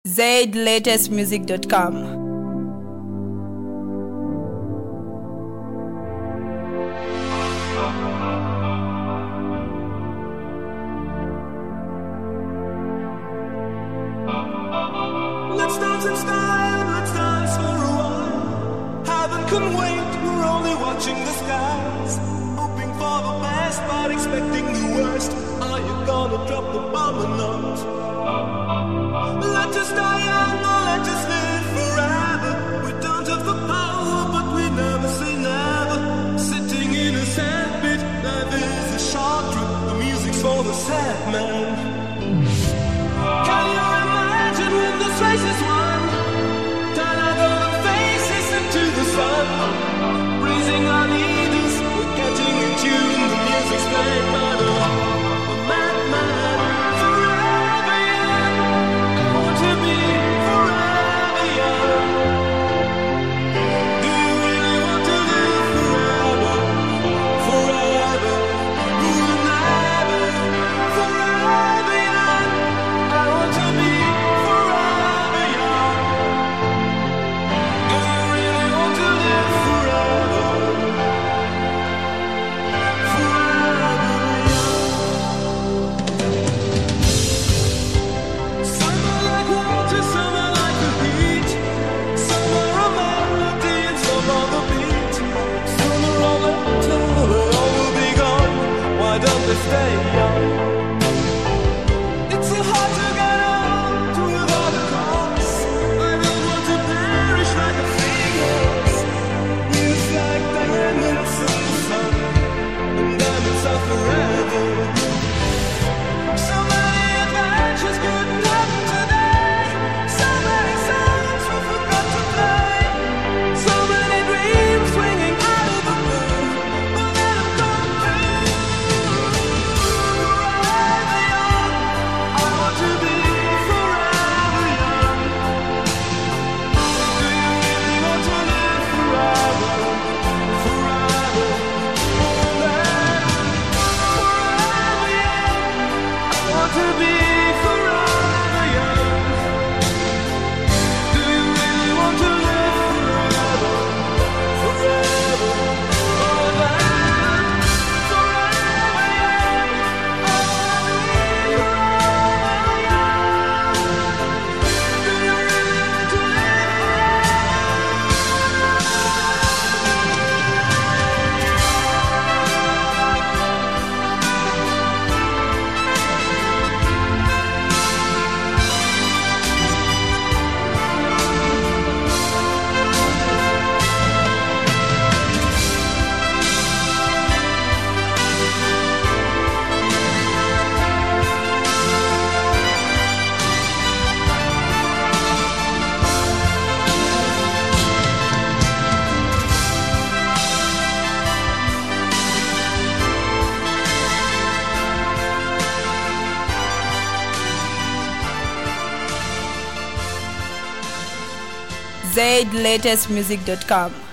zlatestmusic.com. Let's dance in style, let's dance for a while. Heaven can wait, we're only watching the skies. Hoping for the best, but expecting the worst. Are you gonna drop the bomb or not? Let us die young or let us live forever. We don't have the power, but we never say never. Sitting in a sandpit, life is a short trip. The music's for the sad man. Can you imagine when this race is won? Turn out all the faces into the sun. Praising our leaders, we're getting in tune. The music's playing by the madman. Forever young, I want to be forever young. Do you really want to live forever? Forever, never, forever young. I want to be forever young. Do you really want to live forever? Forever young. Some are like water, some are like the heat. Some are a melody and some are the beat. Sooner or later they all will be gone. Why don't they stay young? It's so hard to get old without a cause. I don't want to perish like a phoenix. We'll like diamonds in the sun, and diamonds are forever. So many adventures couldn't happen today. So many songs we forgot to play. So many dreams swinging out of the blue. But let them come true. Forever young, I want to be forever young. Do you really want to live forever? Forever, forever, forever young. I want to be forever young. Do you really want to live forever? Forever, forever, forever young. I want to be forever young. Do you really want to live zlatestmusic.com.